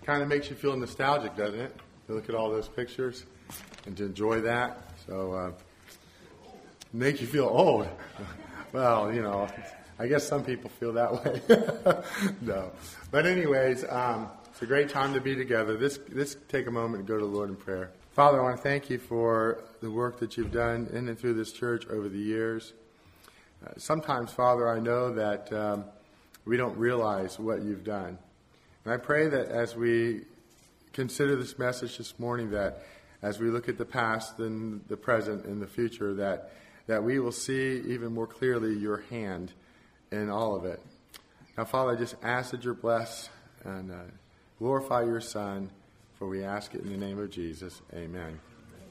kind of makes you feel nostalgic, doesn't it? To look at all those pictures and to enjoy that. So, make you feel old. Well, I guess some people feel that way. No. But anyways, it's a great time to be together. Let's take a moment and go to the Lord in prayer. Father, I want to thank you for the work that you've done in and through this church over the years. Sometimes, Father, I know that we don't realize what you've done. And I pray that as we consider this message this morning, that as we look at the past and the present and the future, that we will see even more clearly your hand in all of it. Now, Father, I just ask that you bless and glorify your Son, for we ask it in the name of Jesus. Amen.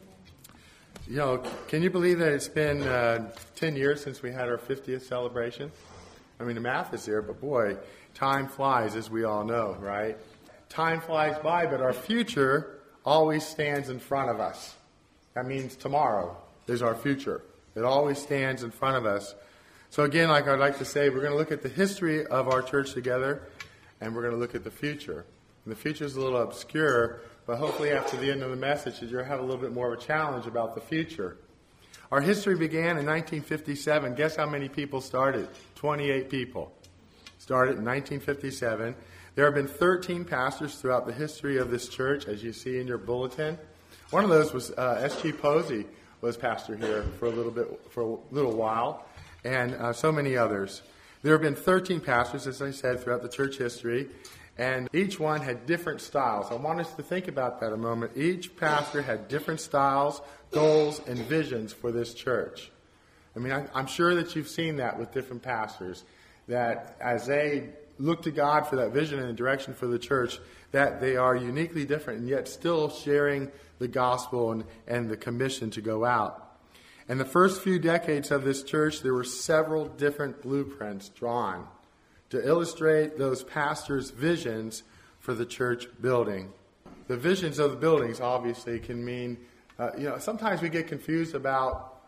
Can you believe that it's been 10 years since we had our 50th celebration? I mean, the math is there, but boy, time flies, as we all know, right? Time flies by, but our future always stands in front of us. That means tomorrow is our future. It always stands in front of us. So again, like I'd like to say, we're going to look at the history of our church together, and we're going to look at the future. And the future is a little obscure, but hopefully after the end of the message, you'll have a little bit more of a challenge about the future. Our history began in 1957. Guess how many people started? 28 people. Started in 1957. There have been 13 pastors throughout the history of this church, as you see in your bulletin. One of those was S.G. Posey was pastor here for a little while, and so many others. There have been 13 pastors, as I said, throughout the church history, and each one had different styles. I want us to think about that a moment. Each pastor had different styles, goals, and visions for this church. I mean, I'm sure that you've seen that with different pastors, that as they look to God for that vision and direction for the church, that they are uniquely different and yet still sharing the gospel and the commission to go out. In the first few decades of this church, there were several different blueprints drawn to illustrate those pastors' visions for the church building. The visions of the buildings obviously can mean, sometimes we get confused about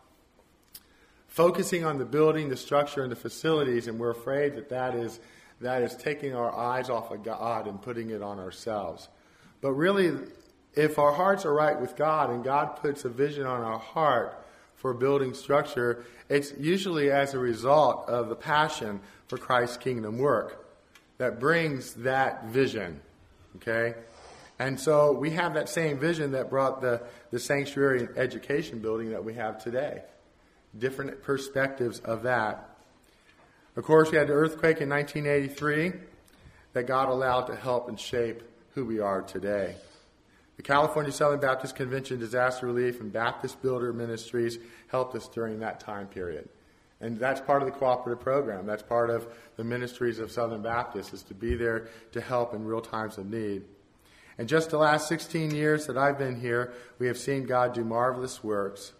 focusing on the building, the structure, and the facilities, and we're afraid that is taking our eyes off of God and putting it on ourselves. But really, if our hearts are right with God and God puts a vision on our heart for building structure, it's usually as a result of the passion for Christ's kingdom work that brings that vision, okay? And so we have that same vision that brought the sanctuary and education building that we have today. Different perspectives of that. Of course, we had the earthquake in 1983 that God allowed to help and shape who we are today. The California Southern Baptist Convention Disaster Relief and Baptist Builder Ministries helped us during that time period. And that's part of the cooperative program. That's part of the ministries of Southern Baptists, is to be there to help in real times of need. And just the last 16 years that I've been here, we have seen God do marvelous works.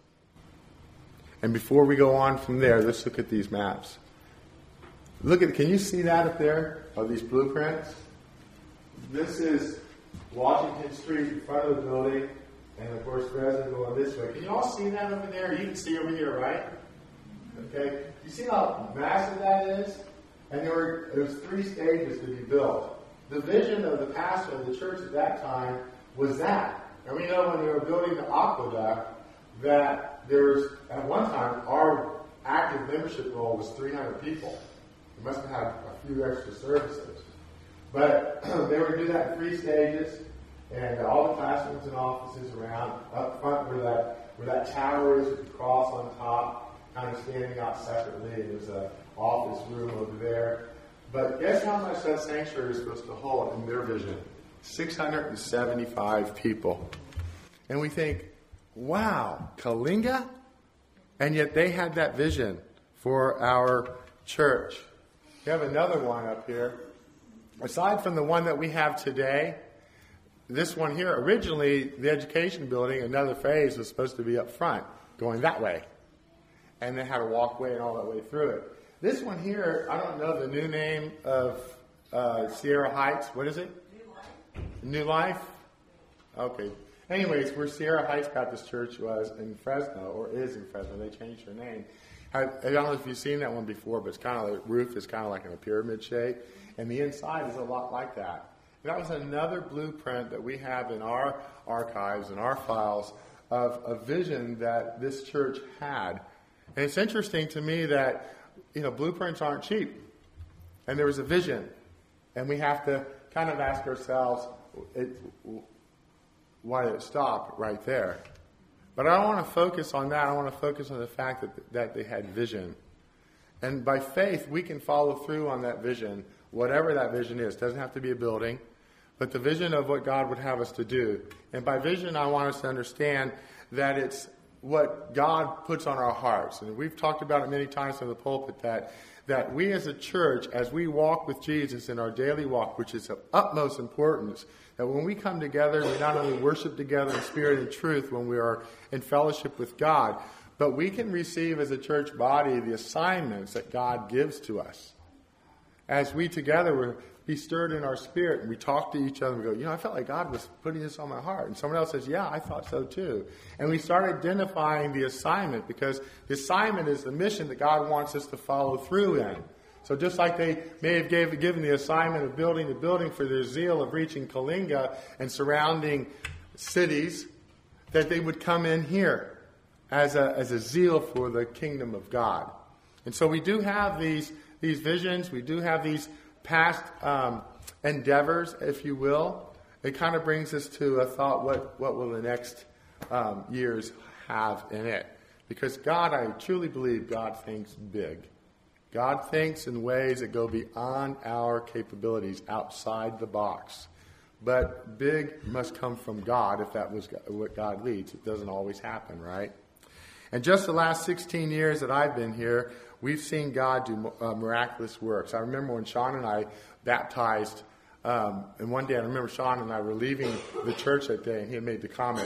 And before we go on from there, let's look at these maps. Can you see that up there, of these blueprints? This is Washington Street in front of the building, and of course, Dresden going this way. Can you all see that over there? You can see over here, right? Okay. You see how massive that is? And there was 3 stages to be built. The vision of the pastor of the church at that time was that. And we know when they were building the aqueduct that at one time, our active membership roll was 300 people. We must have had a few extra services. But they would do that in 3 stages, and all the classrooms and offices around, up front where that tower is with the cross on top, kind of standing out separately. There's an office room over there. But guess how much that sanctuary is supposed to hold in their vision? 675 people. And we think, wow, Kalinga? And yet they had that vision for our church. We have another one up here. Aside from the one that we have today, this one here, originally the education building, another phase was supposed to be up front, going that way. And they had a walkway and all that way through it. This one here, I don't know the new name of Sierra Heights. What is it? New Life? Okay. Anyways, where Sierra Heights Baptist Church was in Fresno, or is in Fresno, they changed their name. I don't know if you've seen that one before, but it's kind of the roof is kind of like in a pyramid shape, and the inside is a lot like that. That was another blueprint that we have in our archives and our files of a vision that this church had. And it's interesting to me that, blueprints aren't cheap. And there was a vision. And we have to kind of ask ourselves, why did it stop right there? But I don't want to focus on that. I want to focus on the fact that they had vision. And by faith, we can follow through on that vision, whatever that vision is. It doesn't have to be a building, but the vision of what God would have us to do. And by vision, I want us to understand that it's what God puts on our hearts. And we've talked about it many times from the pulpit that we as a church, as we walk with Jesus in our daily walk, which is of utmost importance, that when we come together, we not only worship together in spirit and truth when we are in fellowship with God, but we can receive as a church body the assignments that God gives to us. As we together will be stirred in our spirit and we talk to each other and we go, I felt like God was putting this on my heart. And someone else says, yeah, I thought so too. And we start identifying the assignment, because the assignment is the mission that God wants us to follow through in. So just like they may have given the assignment of building the building for their zeal of reaching Kalinga and surrounding cities, that they would come in here as a zeal for the kingdom of God. And so we do have these visions. We do have these past endeavors, if you will. It kind of brings us to a thought, what will the next years have in it? Because God, I truly believe God thinks big. God thinks in ways that go beyond our capabilities, outside the box. But big must come from God if that was what God leads. It doesn't always happen, right? And just the last 16 years that I've been here, we've seen God do miraculous works. I remember when Sean and I baptized, and one day I remember Sean and I were leaving the church that day, and he had made the comment,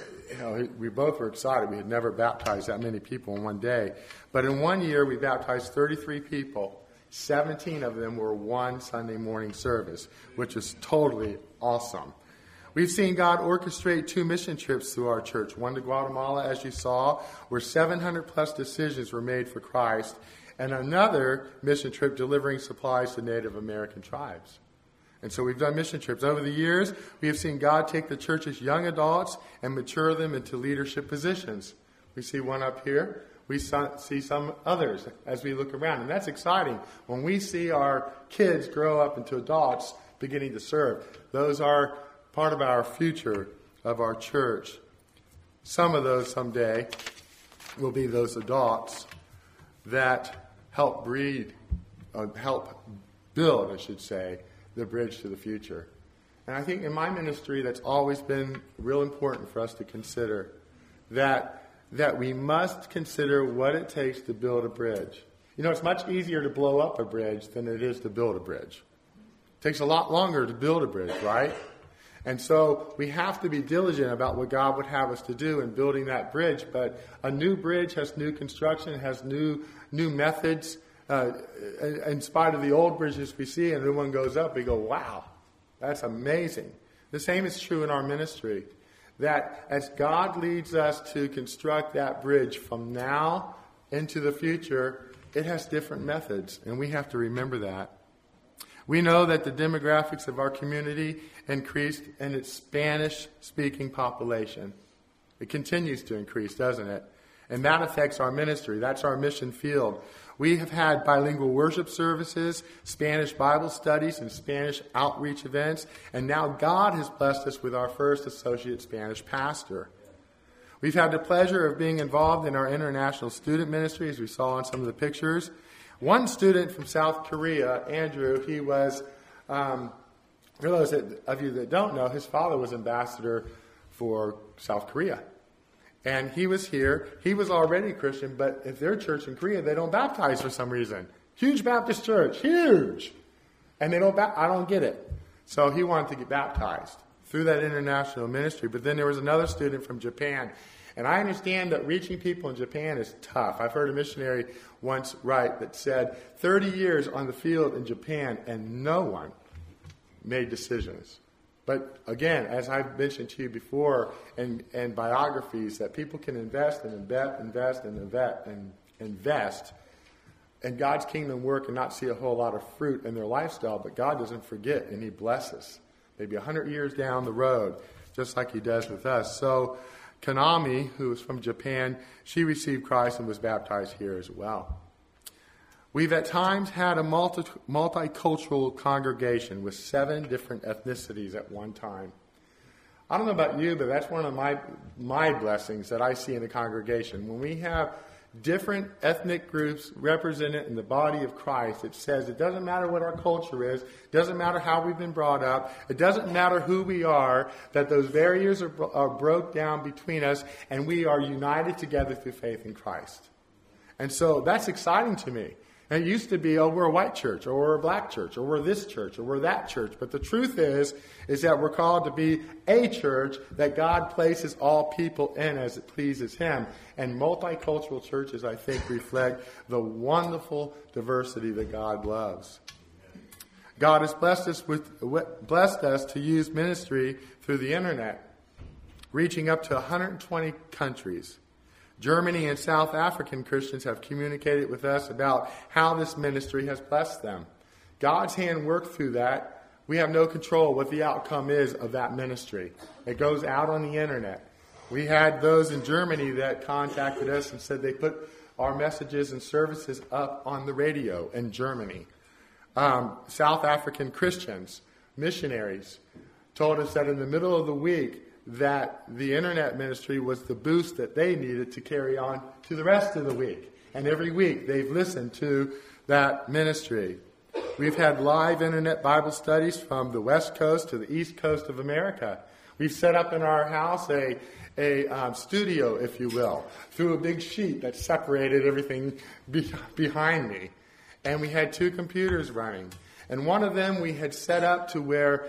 we both were excited. We had never baptized that many people in one day. But in 1 year, we baptized 33 people. 17 of them were one Sunday morning service, which is totally awesome. We've seen God orchestrate 2 mission trips through our church. One to Guatemala, as you saw, where 700 plus decisions were made for Christ, and another mission trip delivering supplies to Native American tribes. And so we've done mission trips. Over the years, we have seen God take the church's young adults and mature them into leadership positions. We see one up here. We see some others as we look around. And that's exciting. When we see our kids grow up into adults beginning to serve, those are part of our future of our church. Some of those someday will be those adults that help build, I should say, the bridge to the future. And I think in my ministry, that's always been real important for us to consider, that we must consider what it takes to build a bridge. It's much easier to blow up a bridge than it is to build a bridge. It takes a lot longer to build a bridge, right? And so we have to be diligent about what God would have us to do in building that bridge. But a new bridge has new construction, has new methods. In spite of the old bridges we see, and the new one goes up, we go, wow, that's amazing. The same is true in our ministry. That as God leads us to construct that bridge from now into the future, it has different methods, and we have to remember that. We know that the demographics of our community increased in its Spanish-speaking population. It continues to increase, doesn't it? And that affects our ministry. That's our mission field. We have had bilingual worship services, Spanish Bible studies, and Spanish outreach events. And now God has blessed us with our first associate Spanish pastor. We've had the pleasure of being involved in our international student ministry, as we saw in some of the pictures. One student from South Korea, Andrew, he was, for those of you that don't know, his father was ambassador for South Korea. And he was here. He was already a Christian, but at their church in Korea, they don't baptize for some reason. Huge Baptist church, huge. And I don't get it. So he wanted to get baptized through that international ministry. But then there was another student from Japan. And I understand that reaching people in Japan is tough. I've heard a missionary once write that said 30 years on the field in Japan and no one made decisions. But again, as I've mentioned to you before in biographies, that people can invest and invest in God's kingdom work and not see a whole lot of fruit in their lifestyle, but God doesn't forget and He blesses. maybe 100 years down the road, just like he does with us. So Kanami, who is from Japan, she received Christ and was baptized here as well. We've at times had a multicultural congregation with 7 different ethnicities at one time. I don't know about you, but that's one of my blessings that I see in the congregation. When we have different ethnic groups represented in the body of Christ, it says it doesn't matter what our culture is, it doesn't matter how we've been brought up, it doesn't matter who we are, that those barriers are broke down between us, and we are united together through faith in Christ. And so that's exciting to me. And it used to be, we're a white church, or we're a black church, or we're this church, or we're that church. But the truth is that we're called to be a church that God places all people in as it pleases Him. And multicultural churches, I think, reflect the wonderful diversity that God loves. God has blessed us to use ministry through the internet, reaching up to 120 countries. Germany and South African Christians have communicated with us about how this ministry has blessed them. God's hand worked through that. We have no control what the outcome is of that ministry. It goes out on the internet. We had those in Germany that contacted us and said they put our messages and services up on the radio in Germany. South African Christians, missionaries, told us that in the middle of the week, that the internet ministry was the boost that they needed to carry on to the rest of the week. And every week they've listened to that ministry. We've had live internet Bible studies from the West Coast to the East Coast of America. We've set up in our house a studio, if you will, through a big sheet that separated everything behind me. And we had 2 computers running. And one of them we had set up to where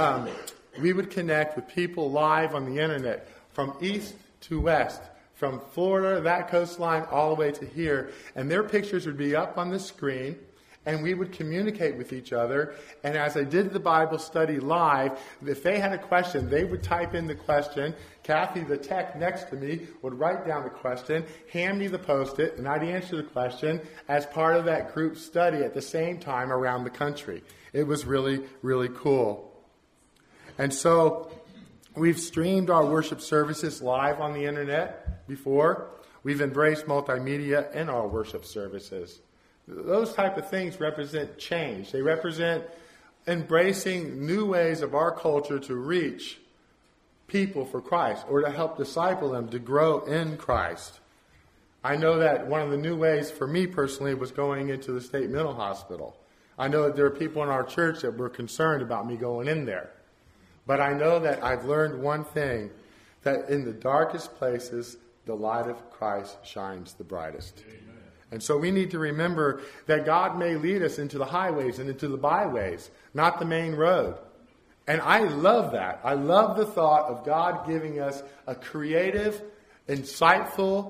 we would connect with people live on the internet from east to west, from Florida, that coastline, all the way to here. And their pictures would be up on the screen, and we would communicate with each other. And as I did the Bible study live, if they had a question, they would type in the question. Kathy, the tech next to me, would write down the question, hand me the Post-it, and I'd answer the question as part of that group study at the same time around the country. It was really, really cool. And so we've streamed our worship services live on the internet before. We've embraced multimedia in our worship services. Those type of things represent change. They represent embracing new ways of our culture to reach people for Christ or to help disciple them to grow in Christ. I know that one of the new ways for me personally was going into the state mental hospital. I know that there are people in our church that were concerned about me going in there. But I know that I've learned one thing, that in the darkest places, the light of Christ shines the brightest. Amen. And so we need to remember that God may lead us into the highways and into the byways, not the main road. And I love that. I love the thought of God giving us a creative, insightful,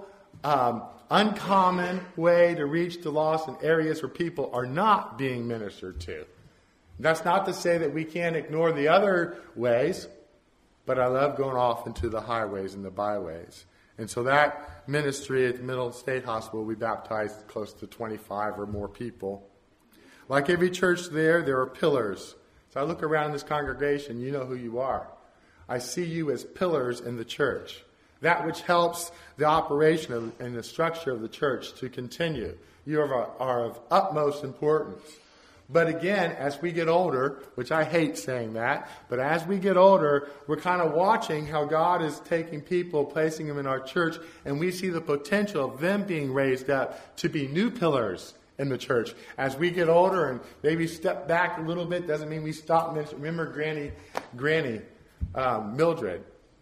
uncommon way to reach the lost in areas where people are not being ministered to. That's not to say that we can't ignore the other ways, but I love going off into the highways and the byways. And so that ministry at the Middle State Hospital, we baptized close to 25 or more people. Like every church there are pillars. So I look around this congregation, you know who you are. I see you as pillars in the church. That which helps the operation and the structure of the church to continue. You are of utmost importance. But again, as we get older, which I hate saying that, but as we get older, we're kind of watching how God is taking people, placing them in our church, and we see the potential of them being raised up to be new pillars in the church. As we get older and maybe step back a little bit, doesn't mean we stop. Remember Granny Mildred,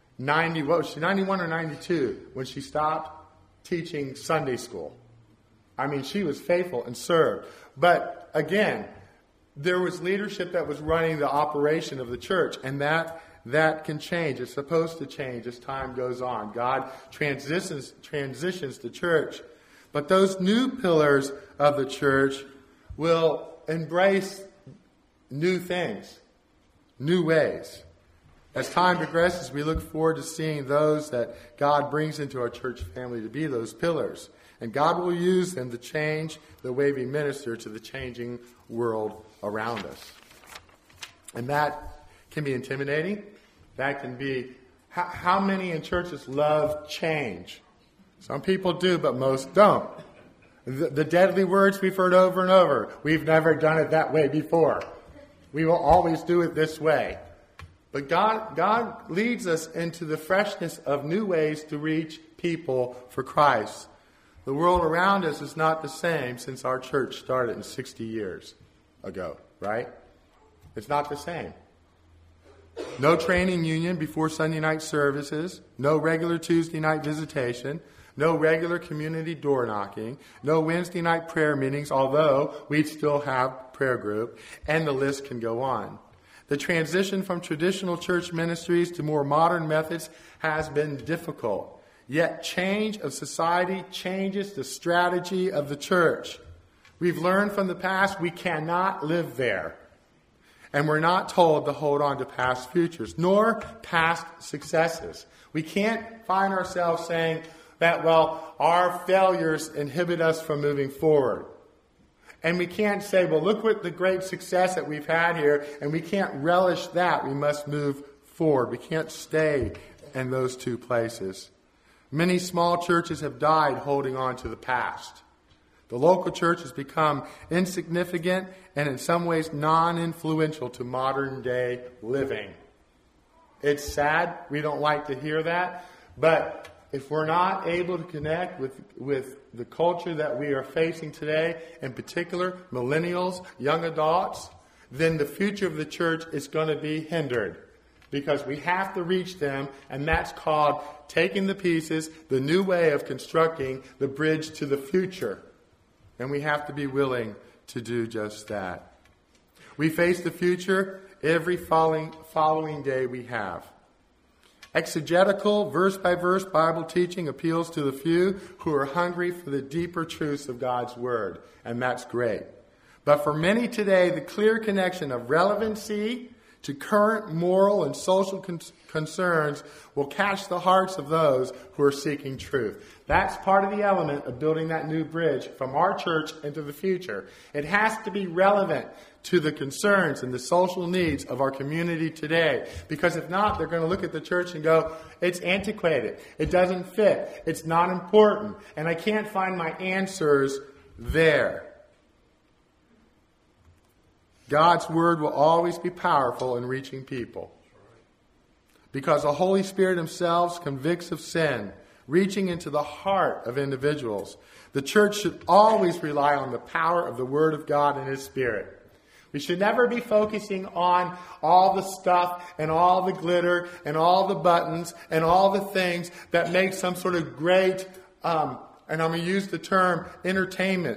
91 or 92, when she stopped teaching Sunday school. I mean, she was faithful and served. But again, there was leadership that was running the operation of the church, and that can change. It's supposed to change as time goes on. God transitions the church. But those new pillars of the church will embrace new things, new ways. As time progresses, we look forward to seeing those that God brings into our church family to be those pillars. And God will use them to change the way we minister to the changing world around us. And that can be intimidating. That can be, how many in churches love change? Some people do, but most don't. The deadly words we've heard over and over. We've never done it that way before. We will always do it this way. But God leads us into the freshness of new ways to reach people for Christ. The world around us is not the same since our church started in 60 years ago, right? It's not the same. No training union before Sunday night services, no regular Tuesday night visitation, no regular community door knocking, no Wednesday night prayer meetings, although we still have prayer group, and the list can go on. The transition from traditional church ministries to more modern methods has been difficult. Yet change of society changes the strategy of the church. We've learned from the past we cannot live there. And we're not told to hold on to past futures, nor past successes. We can't find ourselves saying that, well, our failures inhibit us from moving forward. And we can't say, well, look what the great success that we've had here, and we can't relish that. We must move forward. We can't stay in those two places. Many small churches have died holding on to the past. The local church has become insignificant and in some ways non-influential to modern day living. It's sad. We don't like to hear that. But if we're not able to connect with the culture that we are facing today, in particular millennials, young adults, then the future of the church is going to be hindered. Because we have to reach them, and that's called taking the pieces, the new way of constructing the bridge to the future. And we have to be willing to do just that. We face the future every following day we have. Exegetical, verse-by-verse Bible teaching appeals to the few who are hungry for the deeper truths of God's Word, and that's great. But for many today, the clear connection of relevancy to current moral and social concerns will catch the hearts of those who are seeking truth. That's part of the element of building that new bridge from our church into the future. It has to be relevant to the concerns and the social needs of our community today. Because if not, they're going to look at the church and go, it's antiquated, it doesn't fit, it's not important, and I can't find my answers there. God's Word will always be powerful in reaching people. Because the Holy Spirit Himself convicts of sin, reaching into the heart of individuals. The church should always rely on the power of the Word of God and His Spirit. We should never be focusing on all the stuff and all the glitter and all the buttons and all the things that make some sort of great, and I'm going to use the term, entertainment.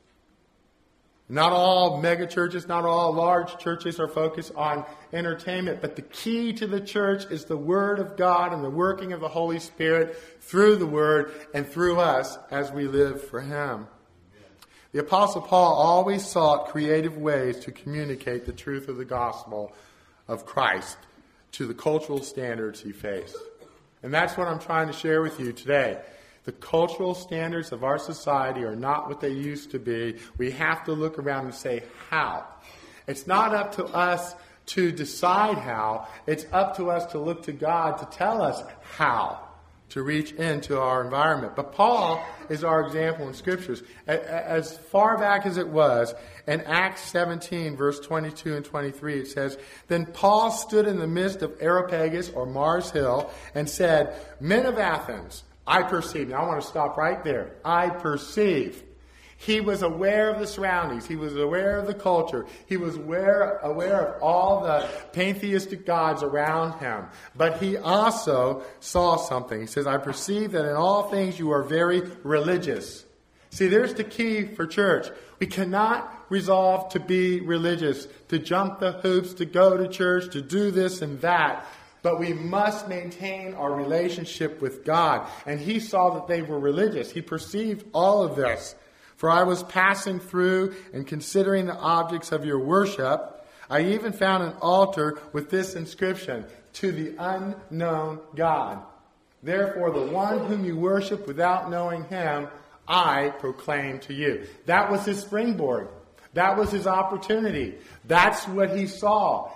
Not all mega churches, not all large churches are focused on entertainment, but the key to the church is the Word of God and the working of the Holy Spirit through the Word and through us as we live for Him. The Apostle Paul always sought creative ways to communicate the truth of the gospel of Christ to the cultural standards he faced. And that's what I'm trying to share with you today. The cultural standards of our society are not what they used to be. We have to look around and say, how? It's not up to us to decide how. It's up to us to look to God to tell us how to reach into our environment. But Paul is our example in Scriptures. As far back as it was, in Acts 17, verse 22 and 23, it says, Then Paul stood in the midst of Areopagus, or Mars Hill, and said, Men of Athens, I perceive. Now I want to stop right there. I perceive. He was aware of the surroundings. He was aware of the culture. He was aware of all the pantheistic gods around him. But he also saw something. He says, I perceive that in all things you are very religious. See, there's the key for church. We cannot resolve to be religious, to jump the hoops, to go to church, to do this and that. But we must maintain our relationship with God. And he saw that they were religious. He perceived all of this. For I was passing through and considering the objects of your worship. I even found an altar with this inscription, To the unknown God. Therefore, the one whom you worship without knowing him, I proclaim to you. That was his springboard. That was his opportunity. That's what he saw.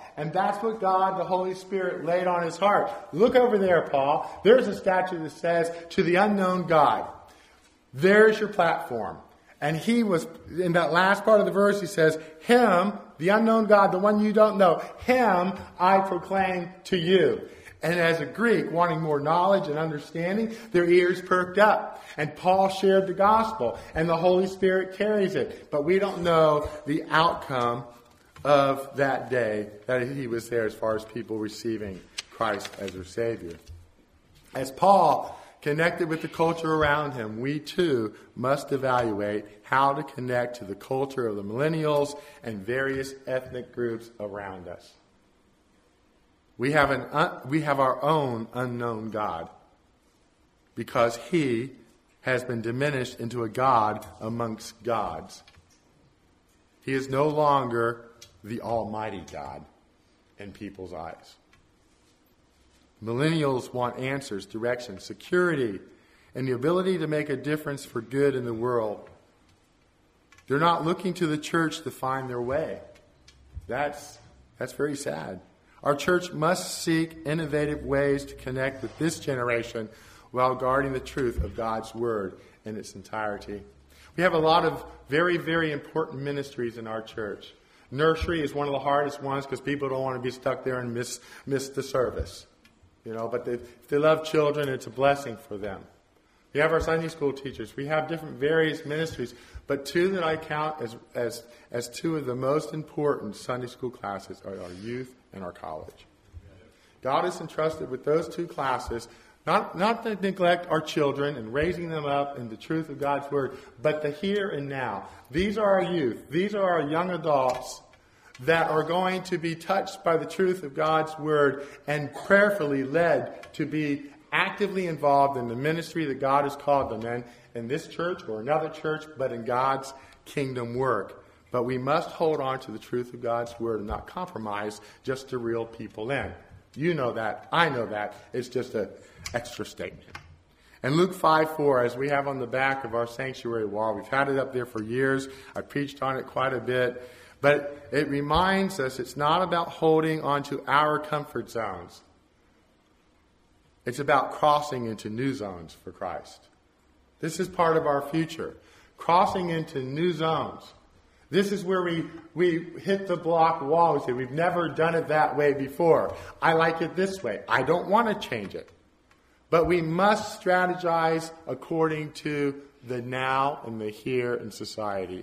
And that's what God, the Holy Spirit, laid on his heart. Look over there, Paul. There's a statue that says, to the unknown God. There's your platform. And he was, in that last part of the verse, he says, him, the unknown God, the one you don't know, him I proclaim to you. And as a Greek, wanting more knowledge and understanding, their ears perked up. And Paul shared the gospel, and the Holy Spirit carries it. But we don't know the outcome of that day that he was there as far as people receiving Christ as their Savior. As Paul connected with the culture around him, we too must evaluate how to connect to the culture of the millennials and various ethnic groups around us. We have our own unknown God because he has been diminished into a God amongst gods. He is no longer the Almighty God in people's eyes. Millennials want answers, direction, security, and the ability to make a difference for good in the world. They're not looking to the church to find their way. That's very sad. Our church must seek innovative ways to connect with this generation while guarding the truth of God's Word in its entirety. We have a lot of very, very important ministries in our church. Nursery is one of the hardest ones because people don't want to be stuck there and miss the service. But if they love children, it's a blessing for them. We have our Sunday school teachers. We have different various ministries. But two that I count as two of the most important Sunday school classes are our youth and our college. God is entrusted with those two classes, not to neglect our children and raising them up in the truth of God's Word, but the here and now. These are our youth. These are our young adults that are going to be touched by the truth of God's Word and prayerfully led to be actively involved in the ministry that God has called them in this church or another church, but in God's kingdom work. But we must hold on to the truth of God's Word and not compromise just to reel people in. You know that. I know that. It's just an extra statement. And Luke 5:4, as we have on the back of our sanctuary wall, we've had it up there for years. I preached on it quite a bit. But it reminds us it's not about holding onto our comfort zones. It's about crossing into new zones for Christ. This is part of our future. Crossing into new zones. This is where we hit the block wall. We say, we've never done it that way before. I like it this way. I don't want to change it. But we must strategize according to the now and the here in society.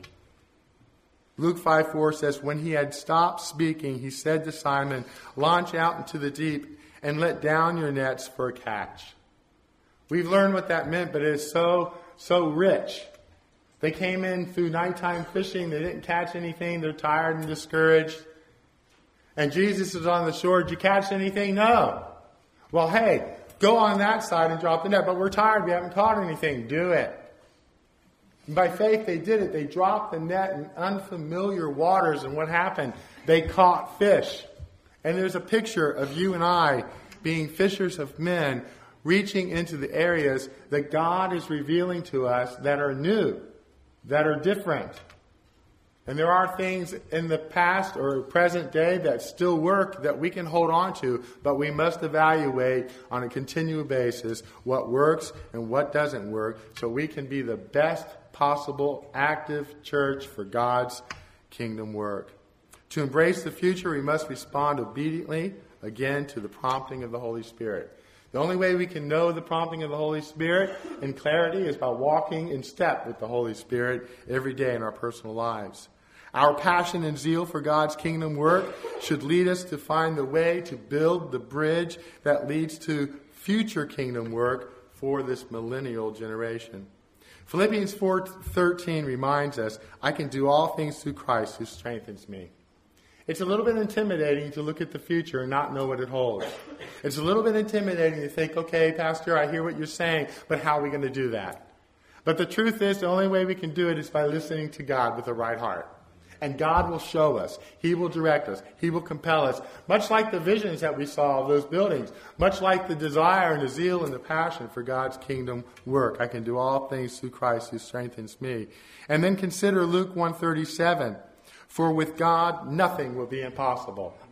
Luke 5:4 says, when he had stopped speaking, he said to Simon, launch out into the deep and let down your nets for a catch. We've learned what that meant, but it is so rich. They came in through nighttime fishing. They didn't catch anything. They're tired and discouraged. And Jesus is on the shore. Did you catch anything? No. Well, hey, go on that side and drop the net. But we're tired. We haven't caught anything. Do it. And by faith, they did it. They dropped the net in unfamiliar waters. And what happened? They caught fish. And there's a picture of you and I being fishers of men, reaching into the areas that God is revealing to us that are new, that are different. And there are things in the past or present day that still work that we can hold on to, but we must evaluate on a continual basis what works and what doesn't work so we can be the best possible active church for God's kingdom work. To embrace the future, we must respond obediently, again, to the prompting of the Holy Spirit. The only way we can know the prompting of the Holy Spirit in clarity is by walking in step with the Holy Spirit every day in our personal lives. Our passion and zeal for God's kingdom work should lead us to find the way to build the bridge that leads to future kingdom work for this millennial generation. Philippians 4:13 reminds us, I can do all things through Christ who strengthens me. It's a little bit intimidating to look at the future and not know what it holds. It's a little bit intimidating to think, okay, Pastor, I hear what you're saying, but how are we going to do that? But the truth is, the only way we can do it is by listening to God with a right heart. And God will show us. He will direct us. He will compel us. Much like the visions that we saw of those buildings. Much like the desire and the zeal and the passion for God's kingdom work. I can do all things through Christ who strengthens me. And then consider Luke 1:37. For with God, nothing will be impossible.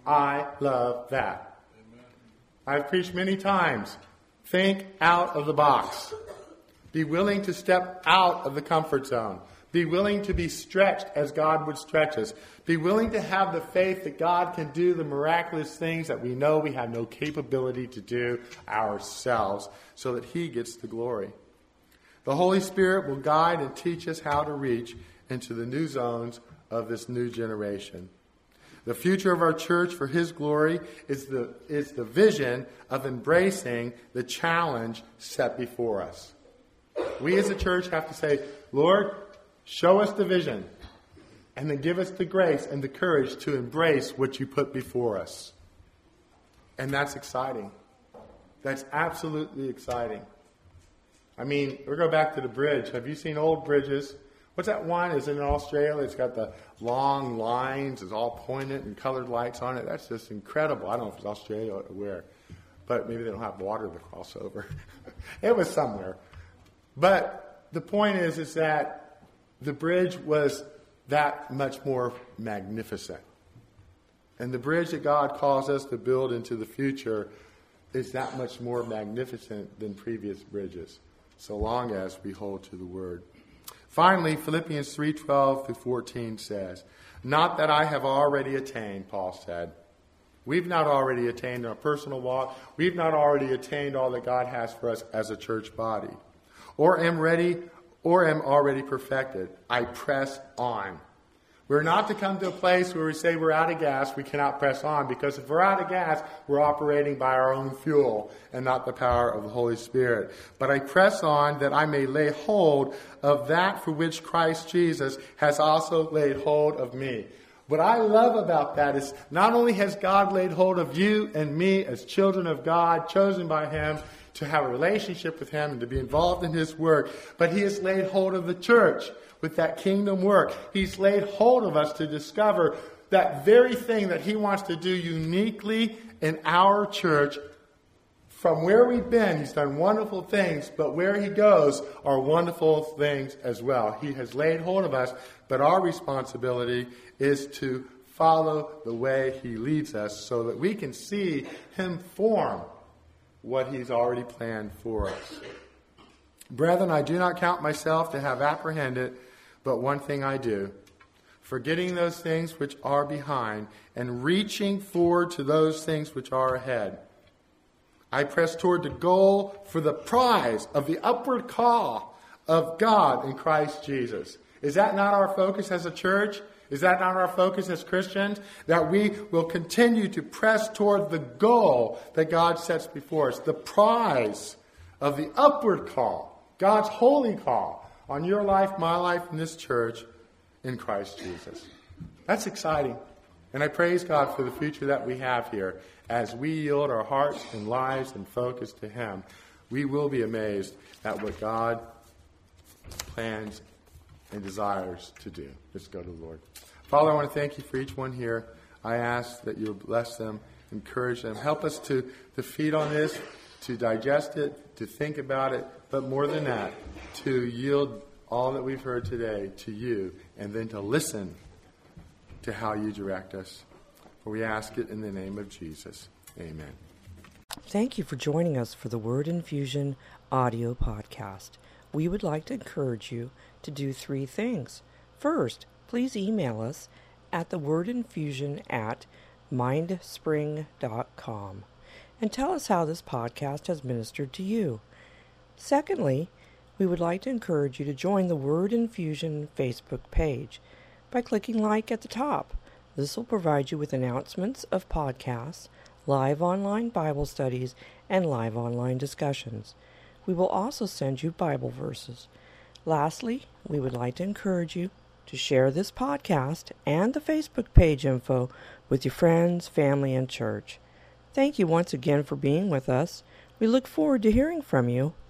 I love that. I've preached many times. Think out of the box. Be willing to step out of the comfort zone. Be willing to be stretched as God would stretch us. Be willing to have the faith that God can do the miraculous things that we know we have no capability to do ourselves, so that He gets the glory. The Holy Spirit will guide and teach us how to reach into the new zones of this new generation. The future of our church for His glory is the vision of embracing the challenge set before us. We as a church have to say, Lord, show us the vision, and then give us the grace and the courage to embrace what you put before us. And that's exciting. That's absolutely exciting. I mean, we'll go back to the bridge. Have you seen old bridges? What's that one? Is it in Australia? It's got the long lines. It's all pointed and colored lights on it. That's just incredible. I don't know if it's Australia or where. But maybe they don't have water to cross over. It was somewhere. But the point is that the bridge was that much more magnificent. And the bridge that God calls us to build into the future is that much more magnificent than previous bridges, so long as we hold to the Word. Finally, Philippians 3:12-14 says, "Not that I have already attained," Paul said. We've not already attained our personal walk. We've not already attained all that God has for us as a church body. Or am already perfected. I press on. We're not to come to a place where we say we're out of gas, we cannot press on, because if we're out of gas, we're operating by our own fuel and not the power of the Holy Spirit. But I press on that I may lay hold of that for which Christ Jesus has also laid hold of me. What I love about that is not only has God laid hold of you and me as children of God, chosen by Him to have a relationship with Him and to be involved in His work, but He has laid hold of the church with that kingdom work. He's laid hold of us to discover that very thing that He wants to do uniquely in our church. From where we've been, He's done wonderful things, but where He goes are wonderful things as well. He has laid hold of us, but our responsibility is to follow the way He leads us so that we can see Him form what He's already planned for us. Brethren, I do not count myself to have apprehended, but one thing I do, forgetting those things which are behind and reaching forward to those things which are ahead. I press toward the goal for the prize of the upward call of God in Christ Jesus. Is that not our focus as a church? Is that not our focus as Christians? That we will continue to press toward the goal that God sets before us. The prize of the upward call, God's holy call on your life, my life, and this church in Christ Jesus. That's exciting. And I praise God for the future that we have here. As we yield our hearts and lives and focus to Him, we will be amazed at what God plans and desires to do. Let's go to the Lord. Father, I want to thank You for each one here. I ask that You bless them, encourage them. Help us to feed on this, to digest it, to think about it, but more than that, to yield all that we've heard today to You, and then to listen to how You direct us. For we ask it in the name of Jesus. Amen. Thank you for joining us for the Word Infusion audio podcast. We would like to encourage you to do 3 things. First, please email us at thewordinfusion@mindspring.com and tell us how this podcast has ministered to you. Secondly, we would like to encourage you to join the Word Infusion Facebook page by clicking like at the top. This will provide you with announcements of podcasts, live online Bible studies, and live online discussions. We will also send you Bible verses. Lastly, we would like to encourage you to share this podcast and the Facebook page info with your friends, family, and church. Thank you once again for being with us. We look forward to hearing from you.